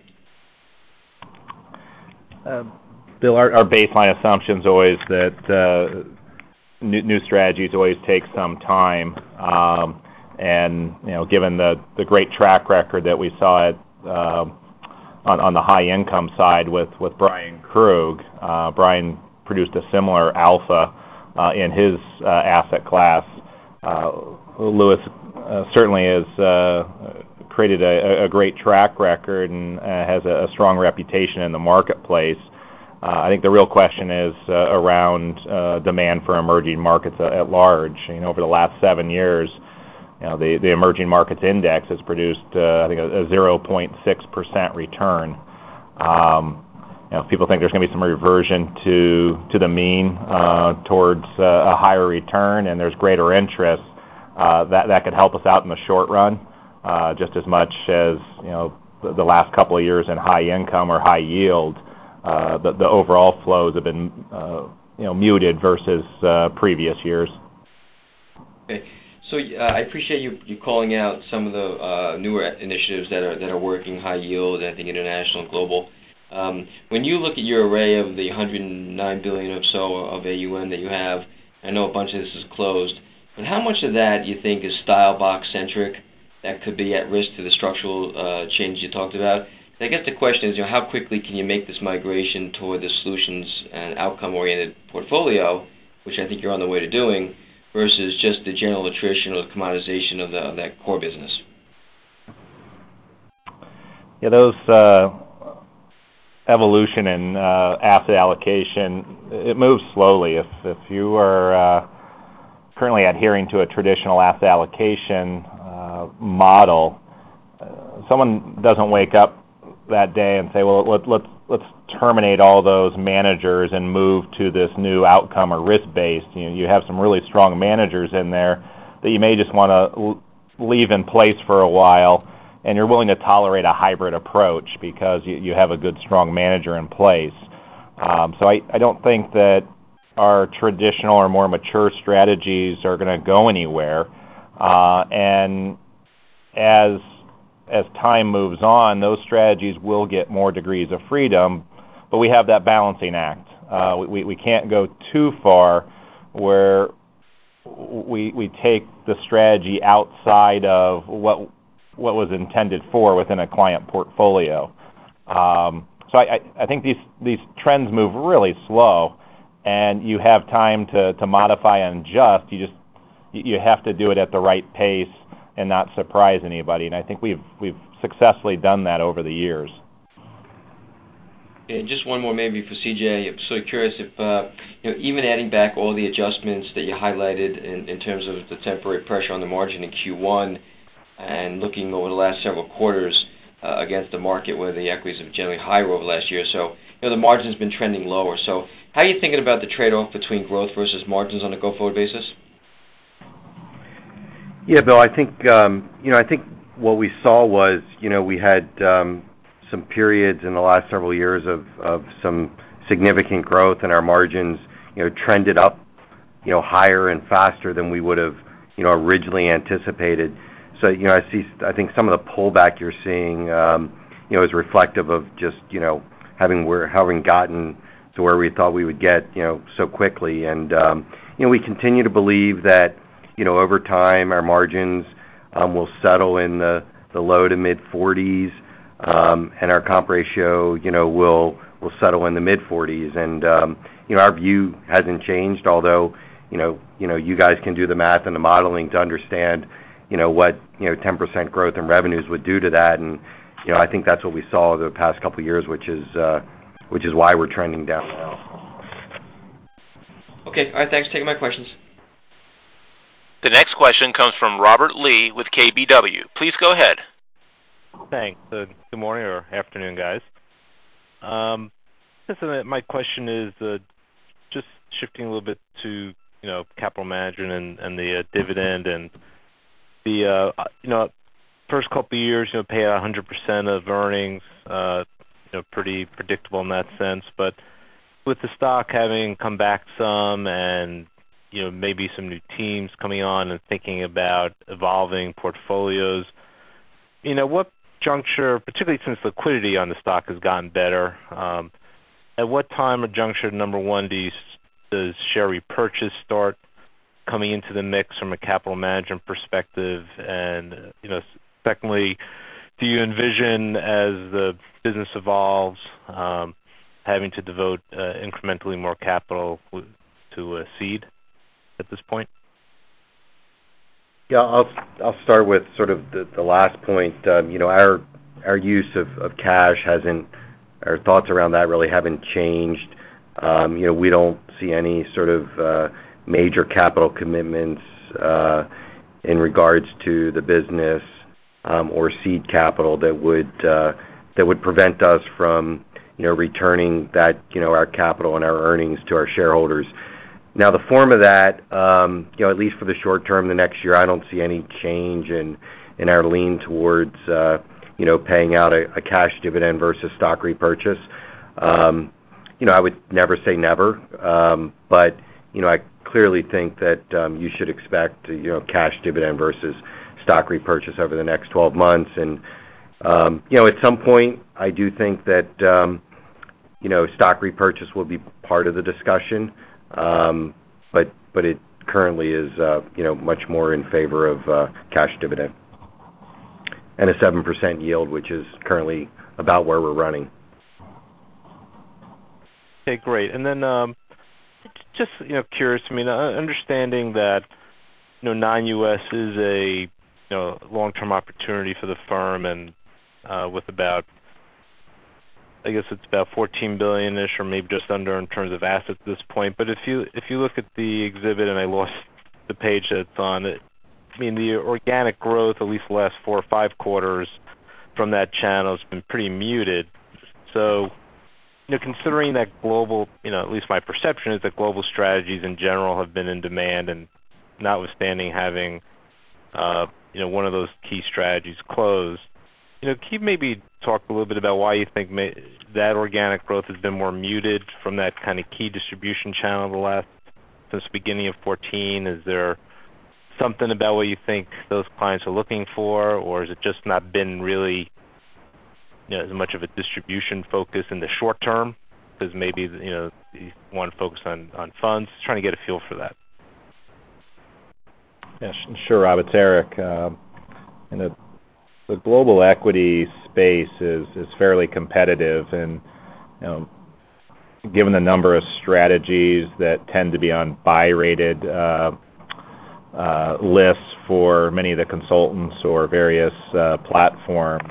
Uh, Bill, our, our baseline assumption is always that uh, new, new strategies always take some time. Um, And you know, given the, the great track record that we saw at uh, on, on the high income side with, with Brian Krug, uh, Brian produced a similar alpha uh, in his uh, asset class. Uh, Lewis uh, certainly has uh, created a, a great track record and uh, has a, a strong reputation in the marketplace. Uh, I think the real question is uh, around uh, demand for emerging markets at, at large. You know, over the last seven years. You know, the, the emerging markets index has produced, uh, I think, a, a zero point six percent return. Um, you know, if people think there's going to be some reversion to to the mean uh, towards uh, a higher return, and there's greater interest, uh, that that could help us out in the short run, uh, just as much as you know the, the last couple of years in high income or high yield, uh, the, the overall flows have been uh, you know muted versus uh, previous years. Okay. So uh, I appreciate you, you calling out some of the uh, newer initiatives that are that are working, high yield, I think international and global. Um, when you look at your array of the one hundred nine billion dollars or so of A U M that you have, I know a bunch of this is closed, but how much of that you think is style box centric that could be at risk to the structural uh, change you talked about? I guess the question is, you know, how quickly can you make this migration toward the solutions and outcome oriented portfolio, which I think you're on the way to doing, versus just the general attrition or the commoditization of, the, of that core business? Yeah, those uh, evolution in uh, asset allocation, it moves slowly. If if you are uh, currently adhering to a traditional asset allocation uh, model, uh, someone doesn't wake up that day and say, well, let, let's let's terminate all those managers and move to this new outcome or risk-based. You know, you have some really strong managers in there that you may just want to leave in place for a while, and you're willing to tolerate a hybrid approach because you, you have a good, strong manager in place. Um, so I, I don't think that our traditional or more mature strategies are going to go anywhere. Uh, and as as time moves on, those strategies will get more degrees of freedom, but we have that balancing act. Uh, we, we can't go too far where we we take the strategy outside of what what was intended for within a client portfolio. Um, so I, I think these these trends move really slow, and you have time to, to modify and adjust. You just you have to do it at the right pace and not surprise anybody. And I think we've we've successfully done that over the years. And just one more maybe for C J. I'm sort of curious if, uh, you know, even adding back all the adjustments that you highlighted in, in terms of the temporary pressure on the margin in Q one, and looking over the last several quarters uh, against the market where the equities have generally higher over the last year or so, you know, the margin's been trending lower. So how are you thinking about the trade-off between growth versus margins on a go-forward basis? Yeah, Bill, I think, um, you know, I think what we saw was, you know, we had um, some periods in the last several years of, of some significant growth, and our margins, you know, trended up, you know, higher and faster than we would have, you know, originally anticipated. So, you know, I see, I think some of the pullback you're seeing, um, you know, is reflective of just, you know, having we're having gotten to where we thought we would get, you know, so quickly. And, um, you know, we continue to believe that, you know, over time our margins um, will settle in the, the low to mid forties, um, and our comp ratio, you know, will will settle in the mid forties. And, um, you know, our view hasn't changed, although, you know, you know, you guys can do the math and the modeling to understand, you know, what, you know, ten percent growth in revenues would do to that. And, you know, I think that's what we saw over the past couple of years, which is, uh, which is why we're trending down now. Okay. All right. Thanks for taking my questions. The next question comes from Robert Lee with K B W. Please go ahead. Thanks. Uh, good morning or afternoon, guys. Um, listen, my question is uh, just shifting a little bit to, you know, capital management and, and the uh, dividend, and the uh, you know, first couple of years, you know, pay out one hundred percent of earnings, uh, you know, pretty predictable in that sense. But with the stock having come back some, and you know, maybe some new teams coming on and thinking about evolving portfolios, you know, what juncture, particularly since liquidity on the stock has gotten better, um, at what time or juncture, number one, do you, does share repurchase start coming into the mix from a capital management perspective? And, you know, secondly, do you envision, as the business evolves, um, having to devote uh, incrementally more capital to uh, seed at this point? Yeah, I'll I'll start with sort of the, the last point. Um, you know, our our use of, of cash hasn't, our thoughts around that really haven't changed. Um, you know, we don't see any sort of uh, major capital commitments uh, in regards to the business um, or seed capital that would uh, that would prevent us from, you know, returning that, you know, our capital and our earnings to our shareholders. Now, the form of that, um, you know, at least for the short term, the next year, I don't see any change in, in our lean towards, uh, you know, paying out a, a cash dividend versus stock repurchase. Um, you know, I would never say never, um, but, you know, I clearly think that um, you should expect, you know, cash dividend versus stock repurchase over the next twelve months. And, um, you know, at some point, I do think that, um, you know, stock repurchase will be part of the discussion. Um, but but it currently is, uh, you know, much more in favor of uh, cash dividend and a seven percent yield, which is currently about where we're running. Okay, great. And then um, just, you know, curious, I mean, uh, understanding that, know, non-U S is a, you know, long-term opportunity for the firm and uh, with about, I guess it's about fourteen billion-ish or maybe just under in terms of assets at this point. But if you if you look at the exhibit, and I lost the page that's on it, I mean, the organic growth, at least the last four or five quarters from that channel has been pretty muted. So, you know, considering that global, you know, at least my perception is that global strategies in general have been in demand, and notwithstanding having, uh, you know, one of those key strategies closed, you know, can you maybe talk a little bit about why you think may, that organic growth has been more muted from that kind of key distribution channel the last, since the beginning of fourteen? Is there something about what you think those clients are looking for, or has it just not been really, you know, as much of a distribution focus in the short term? Because maybe, you know, you want to focus on, on funds. Just trying to get a feel for that. Yeah, sure, Rob. It's Eric. Um, you know, the global equity space is, is fairly competitive, and you know, given the number of strategies that tend to be on buy-rated uh, uh, lists for many of the consultants or various uh, platforms,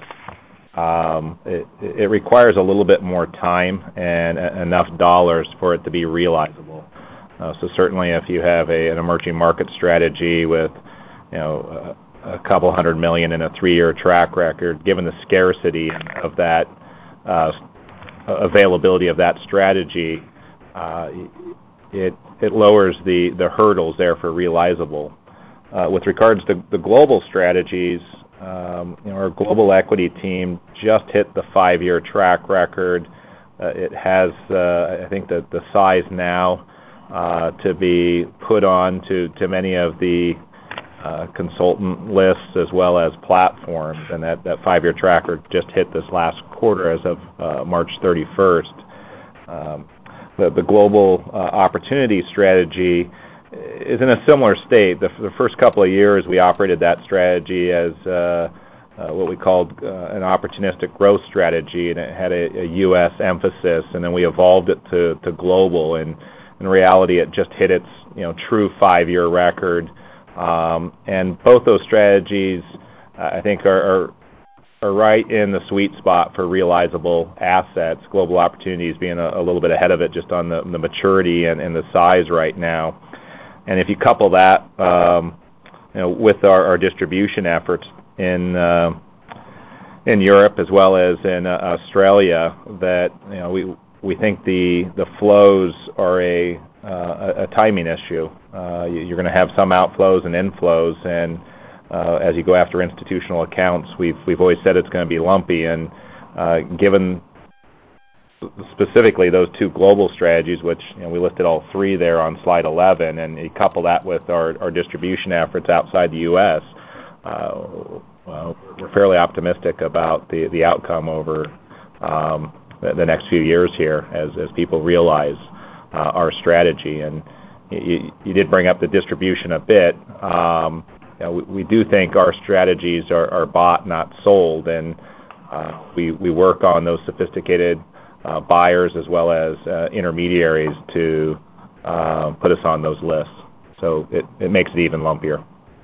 um, it, it requires a little bit more time and uh, enough dollars for it to be realizable. Uh, so certainly, if you have a, an emerging market strategy with, you know, a, a couple hundred million in a three-year track record, given the scarcity of that uh, availability of that strategy, uh, it it lowers the the hurdles there for realizable. Uh, with regards to the global strategies, um, you know, our global equity team just hit the five-year track record. Uh, it has, uh, I think, the the size now uh, to be put on to to many of the uh, consultant lists as well as platforms, and that that five-year track record just hit this last quarter as of uh, March thirty-first. Um, the the global uh, opportunity strategy is in a similar state. The, the first couple of years, we operated that strategy as uh, uh, what we called uh, an opportunistic growth strategy, and it had a, a U S emphasis, and then we evolved it to, to global. And in reality, it just hit its you know true five-year record. Um, and both those strategies, uh, I think, are, are are right in the sweet spot for realizable assets. Global opportunities being a, a little bit ahead of it, just on the, the maturity and, and the size right now. And if you couple that, um, you know, with our, our distribution efforts in uh, in Europe as well as in uh, Australia, that you know we we think the the flows are a uh, a timing issue. Uh, you're going to have some outflows and inflows, and uh, as you go after institutional accounts, we've we've always said it's going to be lumpy. And uh, given specifically those two global strategies, which you know, we listed all three there on slide eleven, and you couple that with our, our distribution efforts outside the U S, uh, well, we're fairly optimistic about the, the outcome over um, the, the next few years here as, as people realize uh, our strategy. And you, you did bring up the distribution a bit. Um, you know, we, we do think our strategies are, are bought, not sold, and uh, we, we work on those sophisticated Uh, buyers as well as uh, intermediaries to uh, put us on those lists. So it, it makes it even lumpier.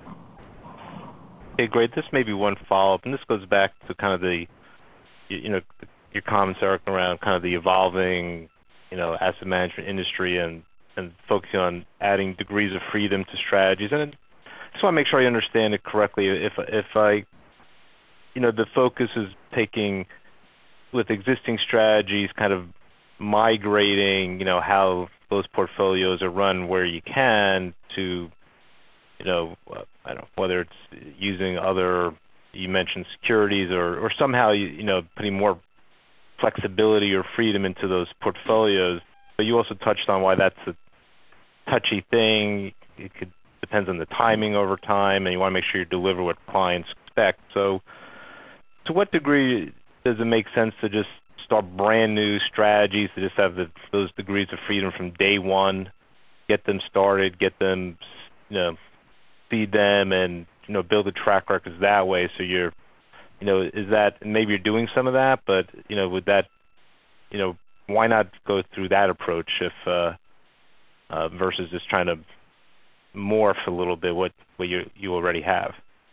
Okay, great. This may be one follow-up, and this goes back to kind of the, you know, your comments, Eric, around kind of the evolving, you know, asset management industry and, and focusing on adding degrees of freedom to strategies. And I just want to make sure I understand it correctly. If, if I, you know, the focus is taking with existing strategies, kind of migrating, you know, how those portfolios are run where you can to, you know, uh, I don't know, whether it's using other, you mentioned securities or, or somehow, you, you know, putting more flexibility or freedom into those portfolios. But you also touched on why that's a touchy thing. It could depends on the timing over time, and you want to make sure you deliver what clients expect. So to what degree does it make sense to just start brand new strategies, to just have the, those degrees of freedom from day one, get them started, get them, you know, feed them, and you know, build a track record that way? So you're, you know, is that, maybe you're doing some of that, but you know, would that, you know, why not go through that approach if uh, uh, versus just trying to morph a little bit what what you you already have?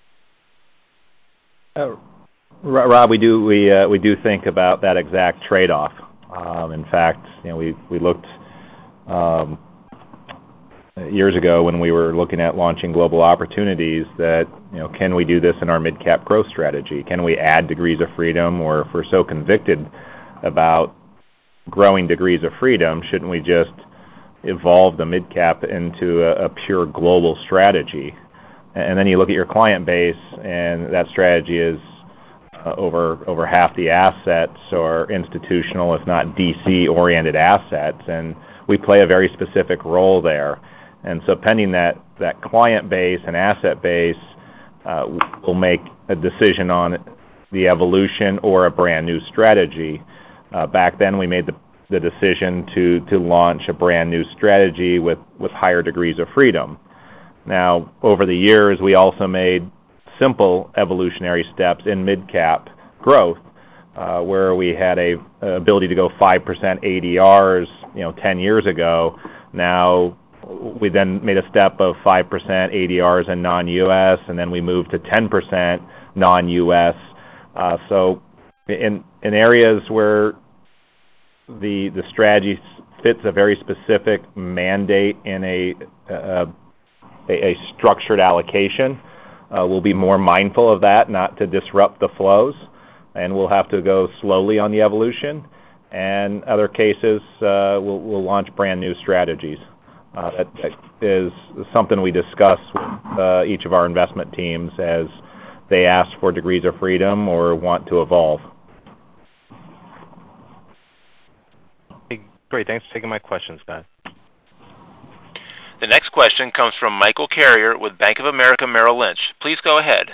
Uh, Rob, we do we uh, we do think about that exact trade-off. Um, in fact, you know, we we looked um, years ago when we were looking at launching Global Opportunities that, you know, can we do this in our mid-cap growth strategy? Can we add degrees of freedom, or if we're so convicted about growing degrees of freedom, shouldn't we just evolve the mid-cap into a, a pure global strategy? And then you look at your client base, and that strategy is uh, over over half the assets are institutional, if not D C-oriented assets, and we play a very specific role there. And so pending that, that client base and asset base, uh, we'll make a decision on the evolution or a brand new strategy. Uh, back then we made the, the decision to, to launch a brand new strategy with, with higher degrees of freedom. Now, over the years, we also made simple evolutionary steps in mid-cap growth, uh, where we had a, a ability to go five percent A D Rs, you know, ten years ago. Now, we then made a step of five percent A D Rs in non-U S, and then we moved to ten percent non-U S. Uh, so, in in areas where the the strategy fits a very specific mandate in a a, a structured allocation, uh, we'll be more mindful of that, not to disrupt the flows, and we'll have to go slowly on the evolution. And other cases, uh, we'll, we'll launch brand new strategies. Uh, that, that is something we discuss with uh, each of our investment teams as they ask for degrees of freedom or want to evolve. Hey, great. Thanks for taking my questions, guys. The next question comes from Michael Carrier with Bank of America Merrill Lynch. Please go ahead.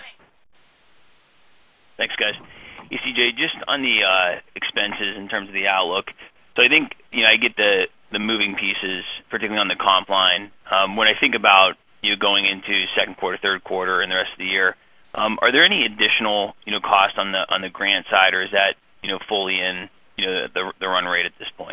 Thanks, guys. E C J, just on the uh, expenses in terms of the outlook. So I think, you know, I get the, the moving pieces, particularly on the comp line. Um, when I think about you going into second quarter, third quarter, and the rest of the year, um, are there any additional, you know, cost on the on the grant side, or is that, you know, fully in, you know, the the run rate at this point?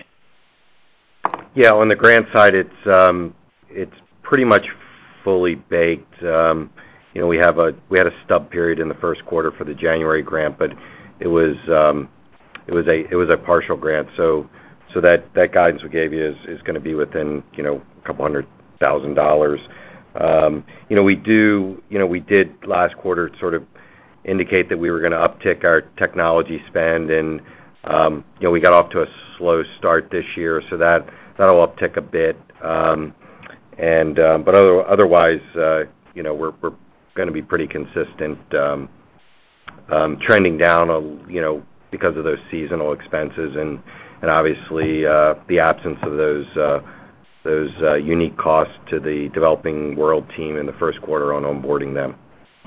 Yeah, on the grant side, it's um, it's pretty much fully baked. Um, you know, we have a we had a stub period in the first quarter for the January grant, but it was um, it was a it was a partial grant. So so that, that guidance we gave you is, is going to be within, you know, a couple hundred thousand dollars. Um, you know, we do you know we did last quarter sort of indicate that we were going to uptick our technology spend, and um, you know we got off to a slow start this year, so that that'll uptick a bit. Um, and um, but other, otherwise, uh, you know, we're we're going to be pretty consistent, um, um, trending down, a, you know, because of those seasonal expenses and and obviously uh, the absence of those uh, those uh, unique costs to the developing world team in the first quarter on onboarding them.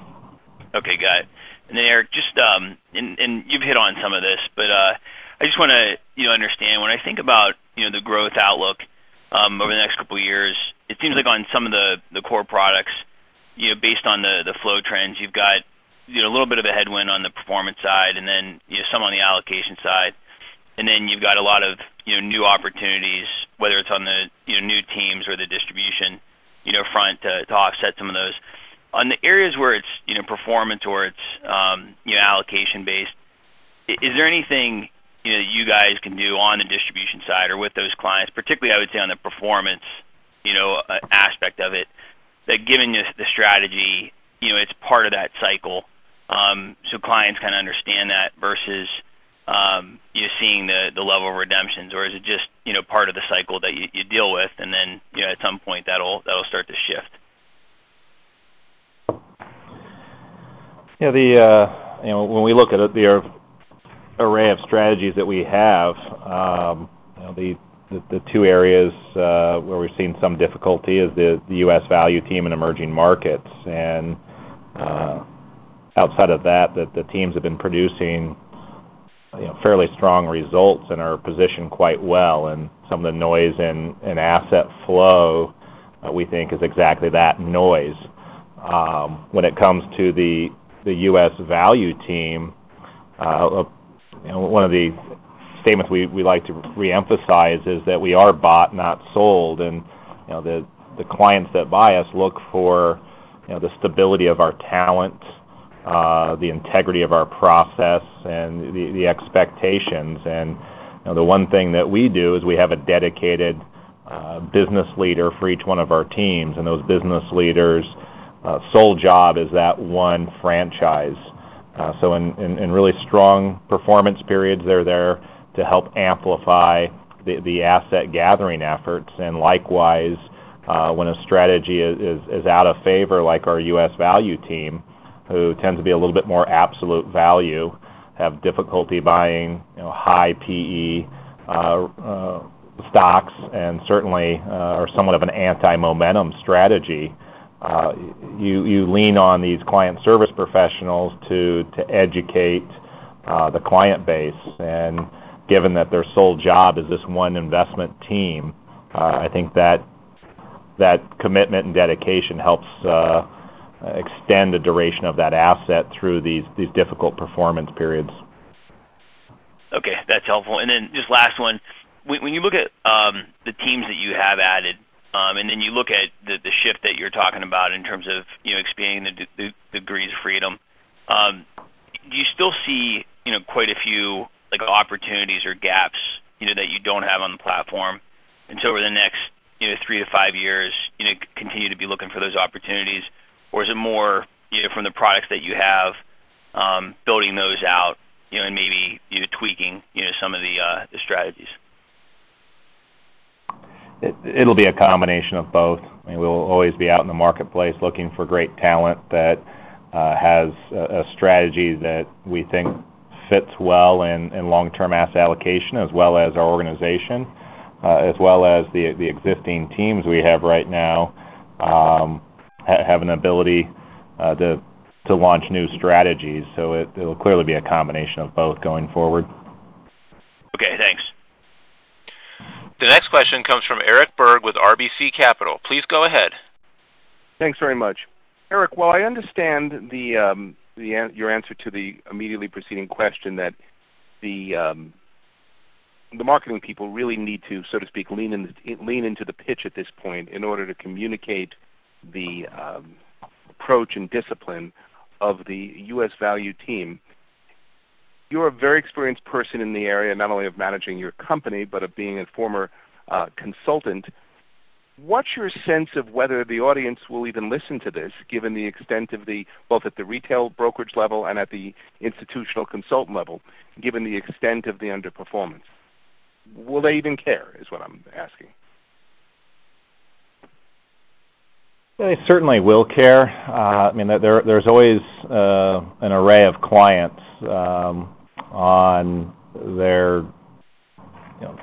Okay, got it. And then Eric, just um, and, and you've hit on some of this, but uh, I just want to you know understand when I think about you know the growth outlook um, over the next couple of years. It seems like on some of the, the core products, you know, based on the, the flow trends, you've got you know a little bit of a headwind on the performance side, and then you know some on the allocation side, and then you've got a lot of you know new opportunities, whether it's on the you know new teams or the distribution you know front to, to offset some of those. On the areas where it's you know performance or it's um, you know allocation based, is there anything you know that you guys can do on the distribution side or with those clients, particularly I would say on the performance you know uh, aspect of it, that given you the strategy, you know it's part of that cycle, um, so clients kind of understand that versus um, you know seeing the the level of redemptions, or is it just you know part of the cycle that you, you deal with, and then you know at some point that'll that'll start to shift. Yeah, the uh, you know when we look at it, the array of strategies that we have, um, you know, the, the the two areas uh, where we've seen some difficulty is the, the U S value team and emerging markets, and uh, outside of that, that the teams have been producing you know fairly strong results and are positioned quite well, and some of the noise in, in asset flow uh, we think is exactly that, noise. Um, when it comes to the the U S value team, uh, you know, one of the statements we, we like to reemphasize is that we are bought, not sold, and you know the the clients that buy us look for, you know, the stability of our talent, uh, the integrity of our process, and the, the expectations. And you know, the one thing that we do is we have a dedicated uh, business leader for each one of our teams, and those business leaders' uh, sole job is that one franchise. Uh, so in, in, in really strong performance periods, they're there to help amplify the, the asset gathering efforts, and likewise, uh, when a strategy is, is, is out of favor, like our U S value team, who tends to be a little bit more absolute value, have difficulty buying, you know, high P E uh, uh, stocks, and certainly uh, are somewhat of an anti-momentum strategy. Uh, you you lean on these client service professionals to to educate uh, the client base, and given that their sole job is this one investment team, uh, I think that that commitment and dedication helps uh, extend the duration of that asset through these these difficult performance periods. Okay, that's helpful. And then just last one, when, when you look at um, the teams that you have added, um, and then you look at the, the shift that you're talking about in terms of, you know, expanding the, the, the degrees of freedom, um, do you still see, you know, quite a few like opportunities or gaps, you know, that you don't have on the platform, and so over the next, you know, three to five years, you know, continue to be looking for those opportunities, or is it more, you know, from the products that you have, um, building those out, you know, and maybe, you know, tweaking, you know, some of the uh, the strategies? It, it'll be a combination of both. I mean, we'll always be out in the marketplace looking for great talent that uh, has a, a strategy that we think fits well in, in long-term asset allocation, as well as our organization, uh, as well as the the existing teams we have right now um, ha- have an ability uh, to to launch new strategies. So it, it'll clearly be a combination of both going forward. Okay, thanks. The next question comes from Eric Berg with R B C Capital. Please go ahead. Thanks very much. Eric, well, I understand the, um, the your answer to the immediately preceding question that the um, the marketing people really need to, so to speak, lean in, lean into the pitch at this point in order to communicate the um, approach and discipline of the U S value team. You're a very experienced person in the area, not only of managing your company, but of being a former uh, consultant. What's your sense of whether the audience will even listen to this, given the extent of the, both at the retail brokerage level and at the institutional consultant level, given the extent of the underperformance? Will they even care, is what I'm asking. They certainly will care. Uh, I mean, there, there's always uh, an array of clients um, on their, you know,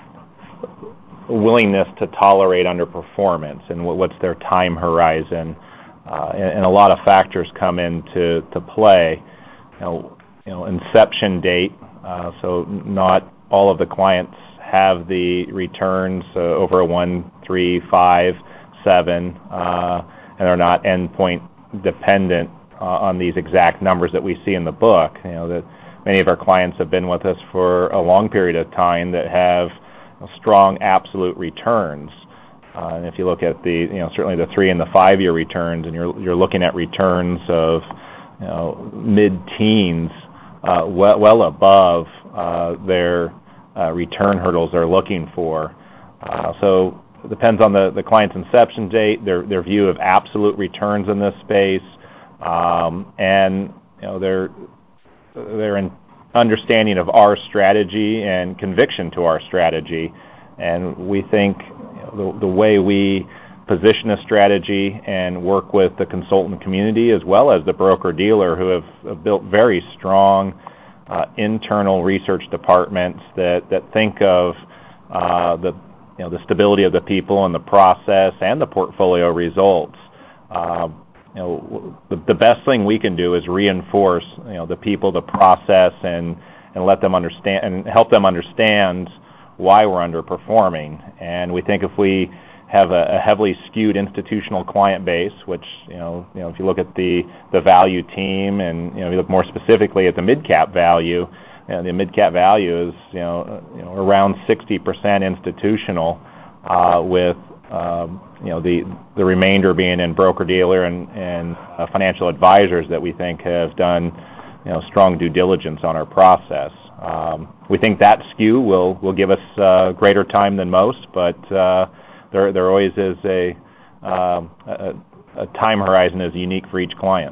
willingness to tolerate underperformance, and what's their time horizon, uh, and, and a lot of factors come into to play. You know, you know, inception date. Uh, so not all of the clients have the returns uh, over a one, three, five, seven. Uh, and are not endpoint dependent uh, on these exact numbers that we see in the book. You know, that many of our clients have been with us for a long period of time that have strong absolute returns. Uh, and if you look at the, you know, certainly the three and the five year returns, and you're you're looking at returns of, you know, mid-teens, uh, well, well above uh, their uh, return hurdles they're looking for. Uh, so. It depends on the, the client's inception date, their their view of absolute returns in this space, um, and you know their their in understanding of our strategy and conviction to our strategy. And we think, you know, the the way we position a strategy and work with the consultant community as well as the broker dealer, who have, have built very strong uh, internal research departments that that think of uh, the you know, the stability of the people and the process and the portfolio results. Uh, you know, the, the best thing we can do is reinforce, you know, the people, the process, and and let them understand and help them understand why we're underperforming. And we think if we have a, a heavily skewed institutional client base, which, you know, you know, if you look at the the value team, and you know, if you look more specifically at the mid-cap value. You know, the mid-cap value is, you know, you know, around sixty percent institutional, uh, with um, you know, the the remainder being in broker-dealer and and uh, financial advisors that we think have done, you know, strong due diligence on our process. Um, we think that skew will will give us uh, greater time than most, but uh, there there always is a, um, a a time horizon is unique for each client.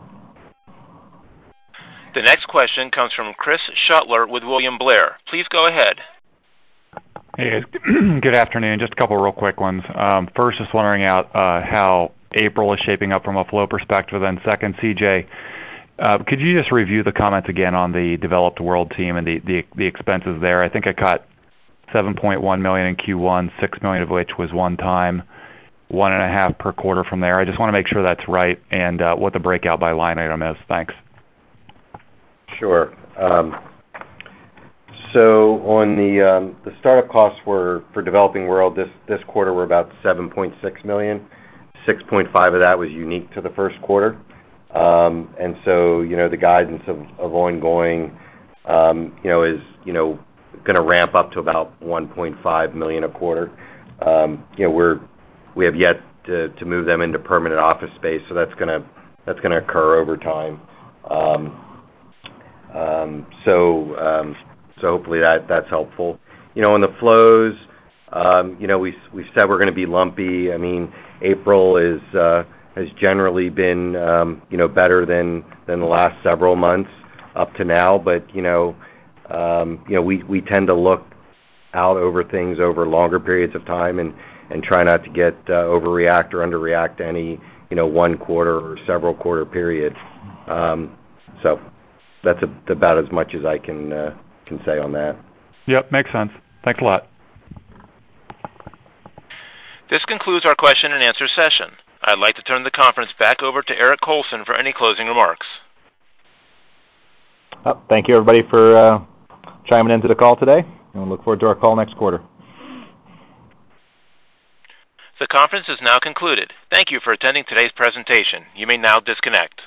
The next question comes from Chris Shutler with William Blair. Please go ahead. Hey, guys. Good afternoon. Just a couple real quick ones. Um, first, just wondering out uh, how April is shaping up from a flow perspective. And second, C J, uh, could you just review the comments again on the developed world team and the, the, the expenses there? I think I caught seven point one million dollars in Q one, six million dollars of which was one time, one and a half per quarter from there. I just want to make sure that's right and uh, what the breakout by line item is. Thanks. Sure. Um, so on the um, the startup costs were for Developing World this this quarter were about seven point six million dollars. six point five of that was unique to the first quarter, um, and so you know the guidance of, of ongoing um, you know is you know going to ramp up to about one point five million dollars a quarter. Um, you know we're we have yet to, to move them into permanent office space, so that's going to that's going to occur over time. Um, Um, so, um, so hopefully that, that's helpful. You know, on the flows, um, you know, we, we've said we're going to be lumpy. I mean, April is, uh, has generally been, um, you know, better than, than the last several months up to now. But, you know, um, you know, we, we tend to look out over things over longer periods of time and, and try not to get, uh, overreact or underreact to any, you know, one quarter or several quarter period. Um, so. That's a, about as much as I can uh, can say on that. Yep, makes sense. Thanks a lot. This concludes our question and answer session. I'd like to turn the conference back over to Eric Colson for any closing remarks. Oh, thank you, everybody, for uh, chiming into the call today, and we'll look forward to our call next quarter. The conference is now concluded. Thank you for attending today's presentation. You may now disconnect.